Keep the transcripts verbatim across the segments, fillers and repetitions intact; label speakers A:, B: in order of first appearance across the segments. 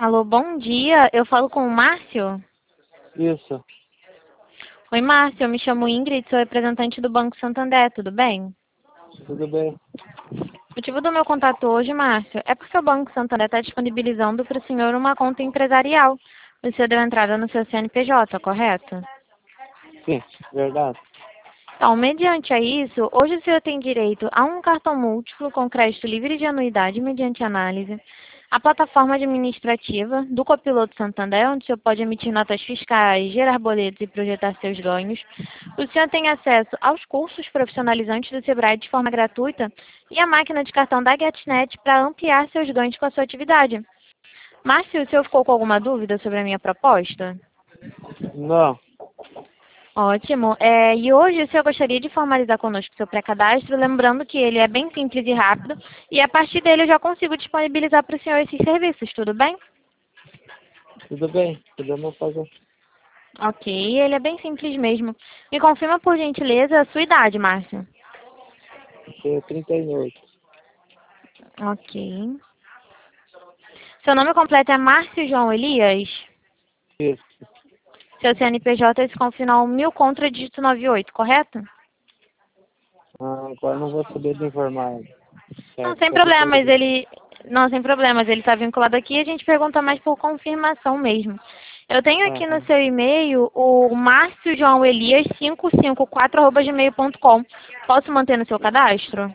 A: Alô, bom dia. Eu falo com o Márcio?
B: Isso,
A: Oi, Márcio. Eu me chamo Ingrid, sou representante do Banco Santander, tudo bem?
B: tudo bem.
A: O motivo do meu contato hoje, Márcio, é porque o Banco Santander está disponibilizando para o senhor uma conta empresarial. O senhor deu entrada no seu C N P J, correto?
B: Sim, verdade.
A: Então, mediante a isso, hoje o senhor tem direito a um cartão múltiplo com crédito livre de anuidade mediante análise, a plataforma administrativa do Copiloto Santander, onde o senhor pode emitir notas fiscais, gerar boletos e projetar seus ganhos. O senhor tem acesso aos cursos profissionalizantes do Sebrae de forma gratuita e a máquina de cartão da GetNet para ampliar seus ganhos com a sua atividade. Márcio, o senhor ficou com alguma dúvida sobre a minha proposta?
B: Não,
A: Ótimo. É, e hoje o senhor gostaria de formalizar conosco o seu pré-cadastro, lembrando que ele é bem simples e rápido, e a partir dele eu já consigo disponibilizar para o senhor esses serviços, tudo bem?
B: tudo bem, podemos fazer.
A: Ok, ele é bem simples mesmo. Me confirma, por gentileza, a sua idade, Márcio.
B: Tenho trinta e oito.
A: Ok. Seu nome completo é Márcio João Elias?
B: Isso.
A: Seu C N P J esse com o final mil contra dígito noventa e oito, correto?
B: Ah, agora não vou saber de informar ainda.
A: Não,
B: Certo,
A: sem
B: só depois
A: problemas,
B: disso.
A: ele. Não, sem problemas, ele está vinculado aqui e a gente pergunta mais por confirmação mesmo. Eu tenho aqui no
B: Aham.
A: seu e-mail o Márcio João Elias cinco cinco quatro arroba gmail ponto com. Posso manter no seu cadastro?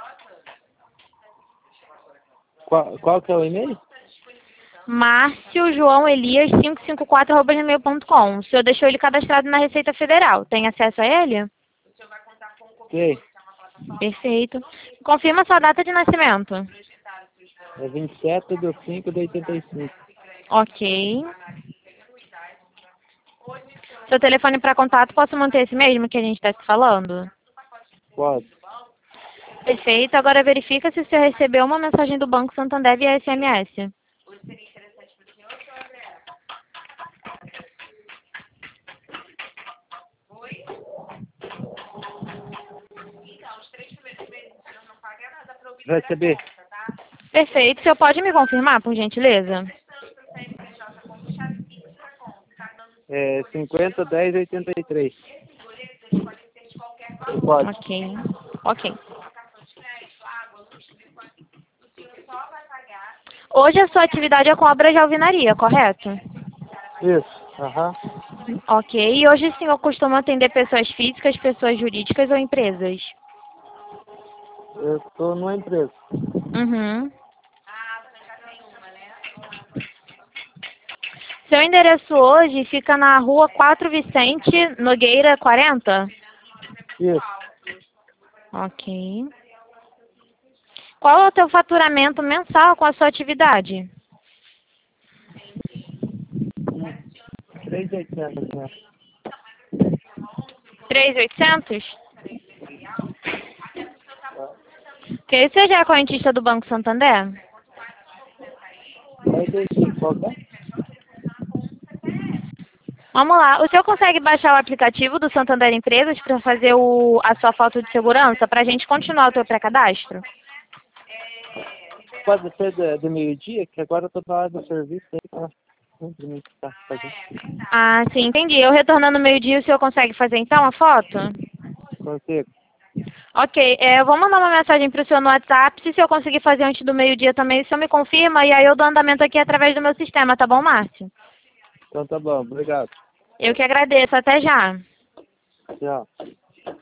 B: Qual, qual que é o e-mail?
A: Márcio João Elias cinco cinco quatro arroba gmail ponto com. O senhor deixou ele cadastrado na Receita Federal. Tem acesso a ele?
B: Sei,
A: Perfeito. Confirma sua data de nascimento.
B: é vinte e sete de cinco de oitenta e cinco.
A: Ok. Seu telefone para contato, posso manter esse mesmo que a gente está se falando?
B: Pode.
A: Perfeito. Agora verifica se o senhor recebeu uma mensagem do Banco Santander via S M S.
B: Recebi.
A: Perfeito. O senhor pode me confirmar, por gentileza?
B: É cinquenta, dez, oitenta e três. Pode.
A: Ok. Ok. Hoje a sua atividade é com obras de alvenaria, correto?
B: Isso. Aham.
A: Ok. E hoje o senhor costuma atender pessoas físicas, pessoas jurídicas ou empresas?
B: Eu estou numa empresa.
A: Uhum. Seu endereço hoje fica na rua quatro Vicente Nogueira quarenta?
B: Isso.
A: Ok. Qual é o teu faturamento mensal com a sua atividade?
B: três mil e oitocentos, né?
A: três mil e oitocentos? Ok. Você já é correntista do Banco Santander?
B: oitenta e cinco, qual que é?
A: Vamos lá. O senhor consegue baixar o aplicativo do Santander Empresas para fazer o, a sua foto de segurança para a gente continuar o teu pré-cadastro?
B: Pode ser de, de meio-dia, que agora eu tô na hora do serviço aí, tá? Simplesmente tá fazendo.
A: Ah, sim, entendi. Eu retornando meio-dia, o senhor consegue fazer então a foto?
B: Consigo.
A: Ok, é, eu vou mandar uma mensagem para o senhor no WhatsApp. Se o senhor conseguir fazer antes do meio-dia também, o senhor me confirma e aí eu dou andamento aqui através do meu sistema, tá bom, Márcio?
B: Então tá bom, obrigado.
A: Eu que agradeço. Até já.
B: Tchau.